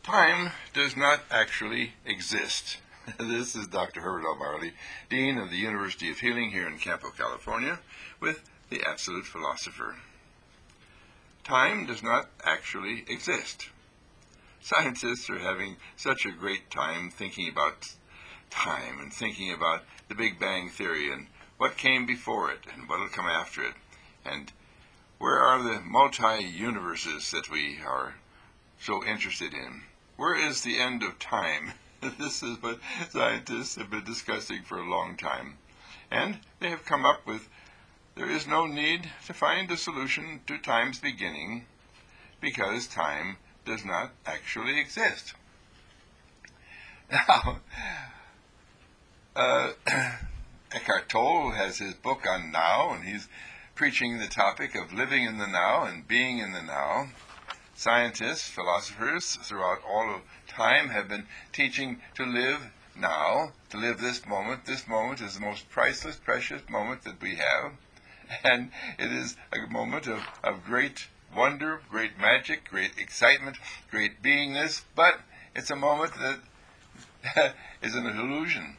Time does not actually exist. This is Dr. Herbert L. Marley, Dean of the University of Healing here in Campo, California, with the Absolute Philosopher. Time does not actually exist. Scientists are having such a great time thinking about time and thinking about the Big Bang Theory and what came before it and what will come after it, and where are the multi-universes that we are so interested in. Where is the end of time? This is what scientists have been discussing for a long time. And they have come up with there is no need to find a solution to time's beginning because time does not actually exist. Now, Eckhart Tolle has his book on now, and he's preaching the topic of living in the now and being in the now. Scientists, philosophers throughout all of time have been teaching to live now, to live this moment. This moment is the most priceless, precious moment that we have. And it is a moment of great wonder, great magic, great excitement, great beingness, but it's a moment that is an illusion.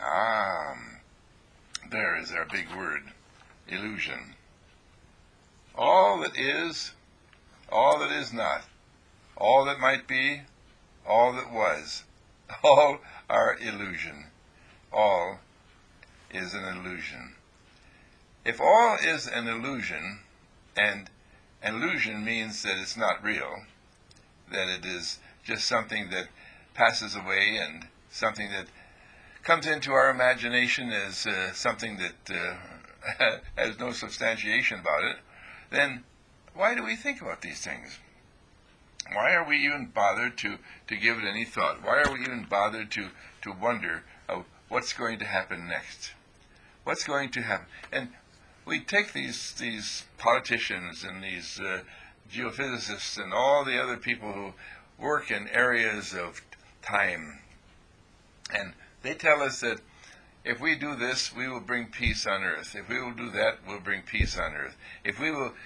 There is our big word, illusion. All that is not, all that might be, all that was, all are illusion. All is an illusion. If all is an illusion, and illusion means that it's not real, that it is just something that passes away and something that comes into our imagination as something that has no substantiation about it, then why do we think about these things? Why are we even bothered to give it any thought? Why are we even bothered to wonder what's going to happen next? What's going to happen? And we take these politicians and these geophysicists and all the other people who work in areas of time, and they tell us that if we do this, we will bring peace on earth. If we will do that, we'll bring peace on earth. If we will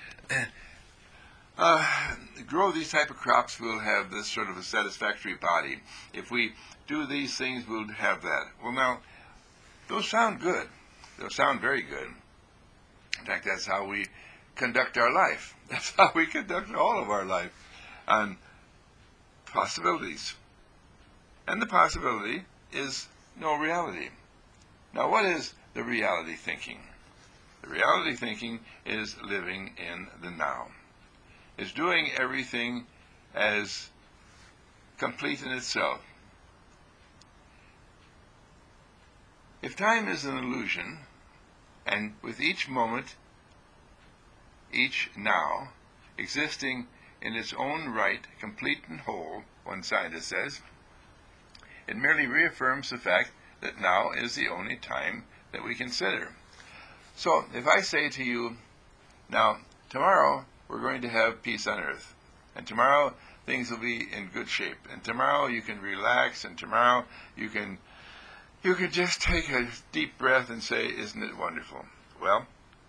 grow these type of crops, we'll have this sort of a satisfactory body. If we do these things, we'll have that. Well, now, those sound good. Those sound very good. In fact, that's how we conduct our life. That's how we conduct all of our life, on possibilities. And the possibility is no reality. Now, what is the reality thinking? The reality thinking is living in the now, is doing everything as complete in itself. If time is an illusion, and with each moment, each now, existing in its own right, complete and whole, one scientist says, it merely reaffirms the fact that now is the only time that we consider. So, if I say to you, now, tomorrow we're going to have peace on earth, and tomorrow things will be in good shape, and tomorrow you can relax, and tomorrow you can just take a deep breath and say, isn't it wonderful? Well,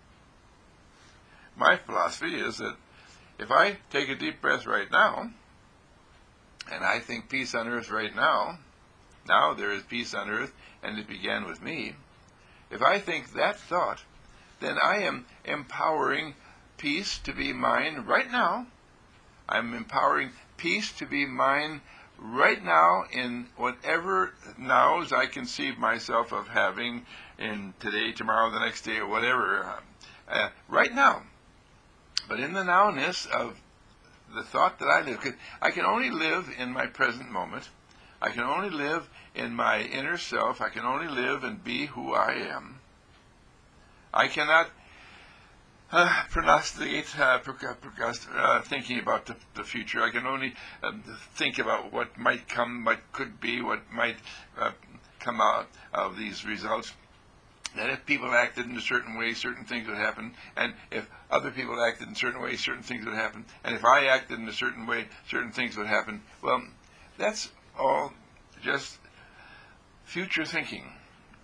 my philosophy is that if I take a deep breath right now, and I think peace on earth right now there is peace on earth, and it began with me. If I think that thought, then I am empowering peace to be mine right now. I'm empowering peace to be mine right now in whatever nows I conceive myself of having in today, tomorrow, the next day, or whatever, right now. But in the nowness of the thought that I live, 'cause I can only live in my present moment. I can only live in my inner self. I can only live and be who I am. I cannot prognosticate, thinking about the future. I can only think about what might come, what could be, what might come out of these results. That if people acted in a certain way, certain things would happen, and if other people acted in certain ways, certain things would happen, and if I acted in a certain way, certain things would happen. Well, that's all just future thinking.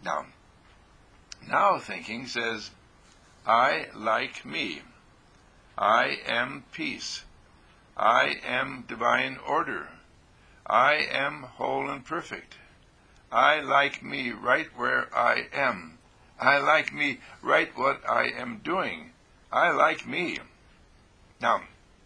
Now thinking says, I like me. I am peace. I am divine order. I am whole and perfect. I like me right where I am. I like me right what I am doing. I like me. Now,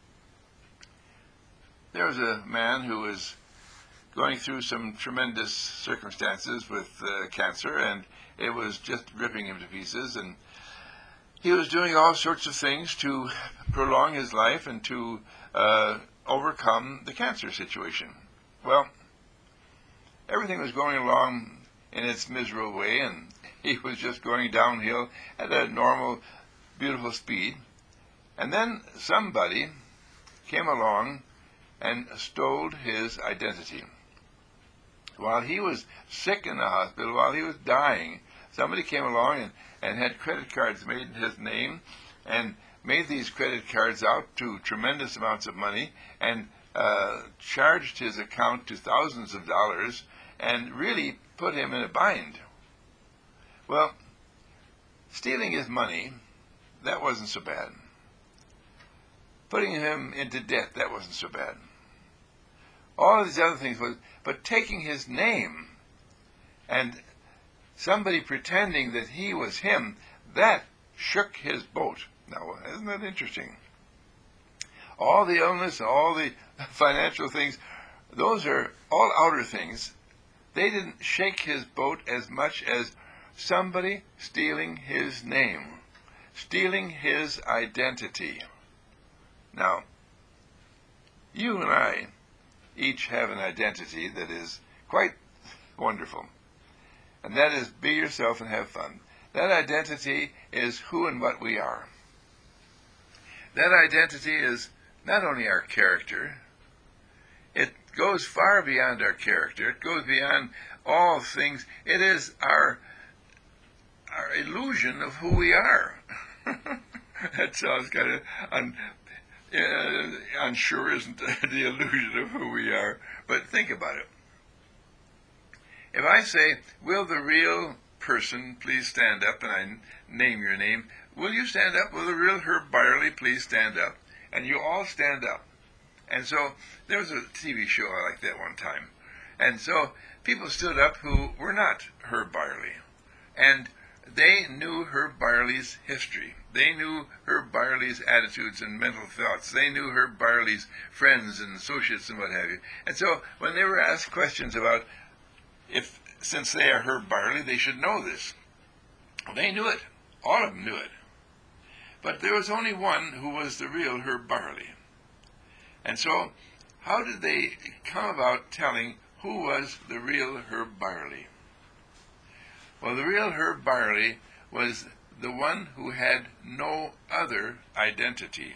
there was a man who was going through some tremendous circumstances with cancer, and it was just ripping him to pieces, and he was doing all sorts of things to prolong his life and to overcome the cancer situation. Well, everything was going along in its miserable way, and he was just going downhill at a normal, beautiful speed. And then somebody came along and stole his identity. While he was sick in the hospital, while he was dying, somebody came along and had credit cards made in his name and made these credit cards out to tremendous amounts of money and charged his account to thousands of dollars and really put him in a bind. Well, stealing his money, that wasn't so bad. Putting him into debt, that wasn't so bad. All of these other things was, but taking his name and somebody pretending that he was him, that shook his boat. Now, isn't that interesting? All the illness, all the financial things, those are all outer things. They didn't shake his boat as much as somebody stealing his name, stealing his identity. Now, you and I each have an identity that is quite wonderful, and that is be yourself and have fun. That identity is who and what we are. That identity is not only our character, it goes far beyond our character. It goes beyond all things. It is our illusion of who we are. That sounds kind of unsure, isn't it? The illusion of who we are. But think about it. If I say, will the real person please stand up, and I name your name, will you stand up? Will the real Herb Byerly please stand up? And you all stand up. And so there was a TV show like that one time. And so people stood up who were not Herb Byerly. And they knew Herb Byerly's history. They knew Herb Byerly's attitudes and mental thoughts. They knew Herb Byerly's friends and associates and what have you. And so when they were asked questions about if, since they are Herb Byerly, they should know this, they knew it. All of them knew it. But there was only one who was the real Herb Byerly. And so, how did they come about telling who was the real Herb Byerly? Well, the real Herb Byerly was the one who had no other identity.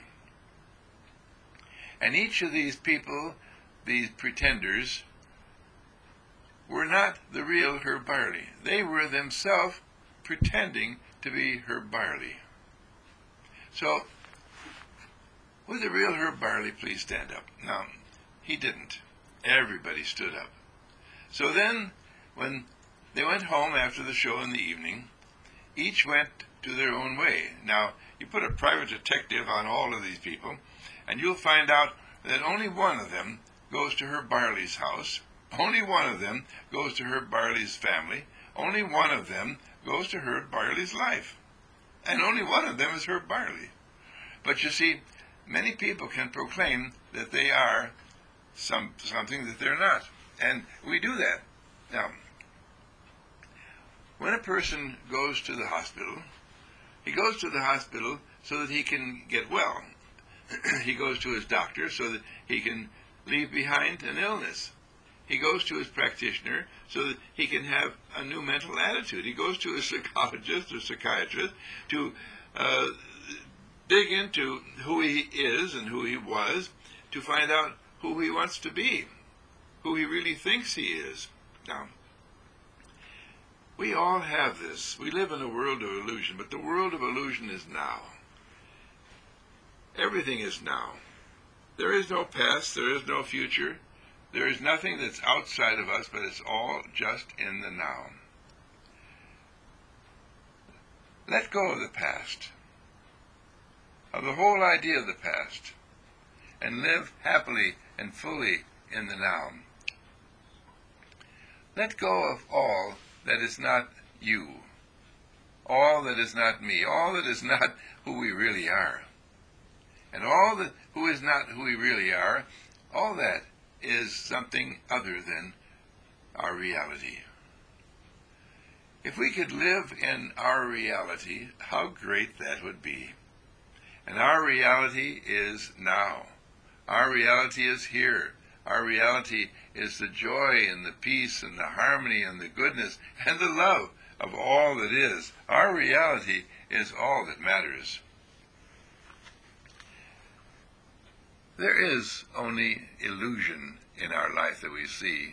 And each of these people, these pretenders, were not the real Herb Byerly. They were themselves pretending to be Herb Byerly. So, would the real Herb Byerly please stand up? No, he didn't. Everybody stood up. So then, when they went home after the show in the evening, each went to their own way. Now, you put a private detective on all of these people, and you'll find out that only one of them goes to Herb Byerly's house, only one of them goes to Herb Byerly's family, only one of them goes to Herb Byerly's life, and only one of them is Herb Byerly. But you see, many people can proclaim that they are something that they're not, and we do that. Now, when a person goes to the hospital, he goes to the hospital so that he can get well. He goes to his doctor so that he can leave behind an illness. He goes to his practitioner so that he can have a new mental attitude. He goes to a psychologist or psychiatrist to dig into who he is and who he was, to find out who he wants to be, who he really thinks he is. Now, we all have this. We live in a world of illusion, but the world of illusion is now. Everything is now. There is no past, there is no future. There is nothing that's outside of us, but it's all just in the now. Let go of the past, of the whole idea of the past, and live happily and fully in the now. Let go of all that is not you, all that is not me, all that is not who we really are. And all that who is not who we really are, all that is something other than our reality. If we could live in our reality, how great that would be. And our reality is now. Our reality is here. Our reality is the joy and the peace and the harmony and the goodness and the love of all that is. Our reality is all that matters. There is only illusion in our life that we see.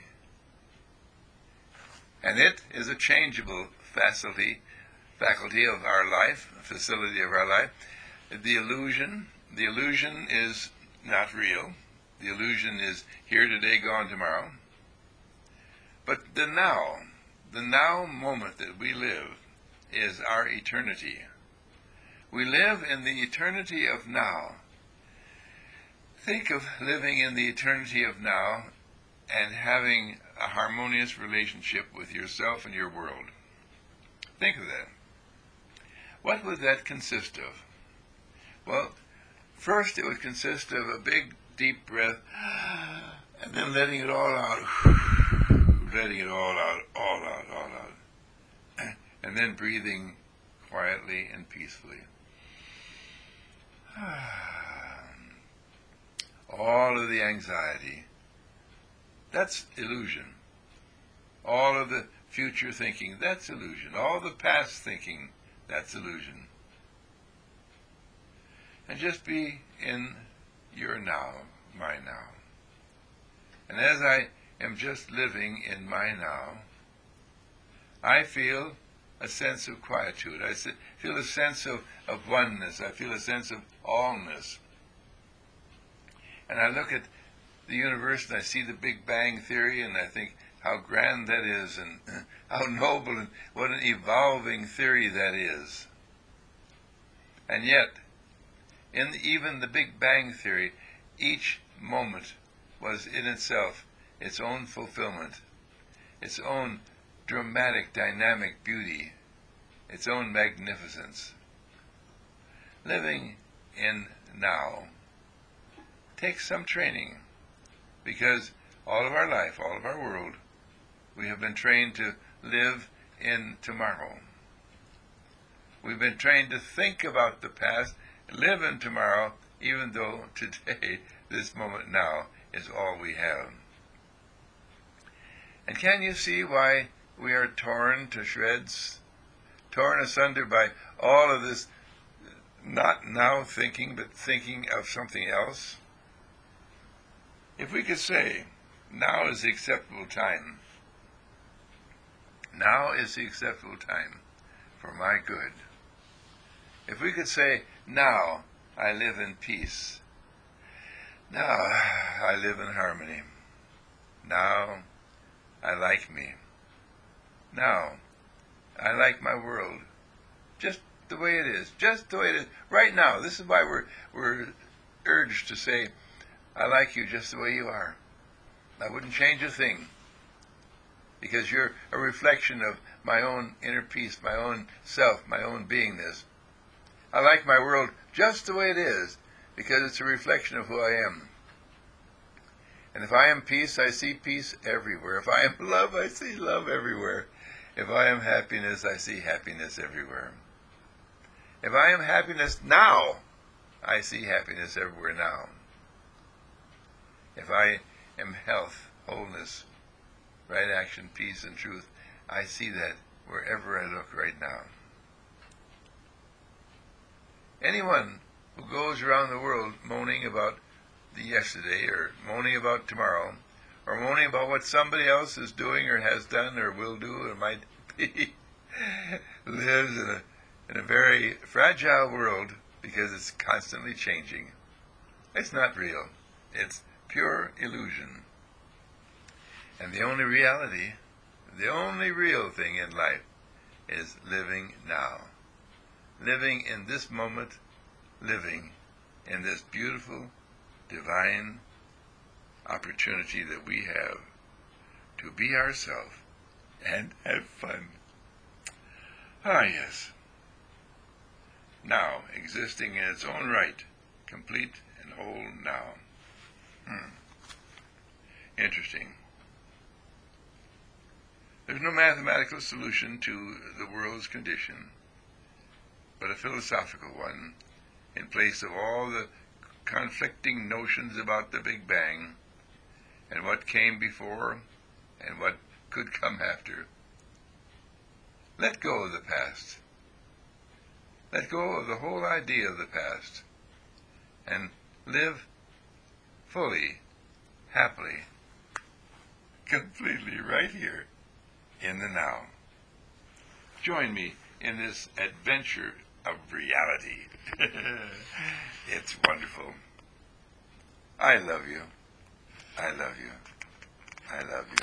And it is a changeable faculty of our life, facility of our life. The illusion is not real. The illusion is here today, gone tomorrow. But the now moment that we live is our eternity. We live in the eternity of now. Think of living in the eternity of now and having a harmonious relationship with yourself and your world. Think of that. What would that consist of? Well, first it would consist of a big, deep breath, and then letting it all out. Letting it all out, all out, all out. And then breathing quietly and peacefully. All of the anxiety, that's illusion. All of the future thinking, that's illusion. All the past thinking, that's illusion. And just be in your now, my now. And as I am just living in my now, I feel a sense of quietude. I feel a sense of oneness. I feel a sense of allness. And I look at the universe and I see the Big Bang Theory and I think how grand that is and how noble and what an evolving theory that is. And yet, in even the Big Bang Theory, each moment was in itself its own fulfillment, its own dramatic, dynamic beauty, its own magnificence. Living in now takes some training, because all of our life, all of our world, we have been trained to live in tomorrow. We've been trained to think about the past, live in tomorrow, even though today, this moment now, is all we have. And can you see why we are torn to shreds, torn asunder by all of this not now thinking, but thinking of something else? If we could say, now is the acceptable time. Now is the acceptable time for my good. If we could say, now I live in peace. Now I live in harmony. Now I like me. Now I like my world. Just the way it is. Just the way it is. Right now. This is why we're urged to say, I like you just the way you are. I wouldn't change a thing. Because you're a reflection of my own inner peace, my own self, my own beingness. I like my world just the way it is, because it's a reflection of who I am. And if I am peace, I see peace everywhere. If I am love, I see love everywhere. If I am happiness, I see happiness everywhere. If I am happiness now, I see happiness everywhere now. If I am health, wholeness, right action, peace, and truth, I see that wherever I look right now. Anyone who goes around the world moaning about the yesterday, or moaning about tomorrow, or moaning about what somebody else is doing or has done or will do or might be, lives in a very fragile world because it's constantly changing. It's not real. It's pure illusion. And the only reality, the only real thing in life is living now. Living in this moment, living in this beautiful, divine opportunity that we have to be ourselves and have fun. Ah, yes. Now, existing in its own right, complete and whole now. Interesting. There's no mathematical solution to the world's condition, but a philosophical one, in place of all the conflicting notions about the Big Bang, and what came before, and what could come after. Let go of the past. Let go of the whole idea of the past, and live fully, happily, completely right here in the now. Join me in this adventure of reality. It's wonderful. I love you. I love you. I love you.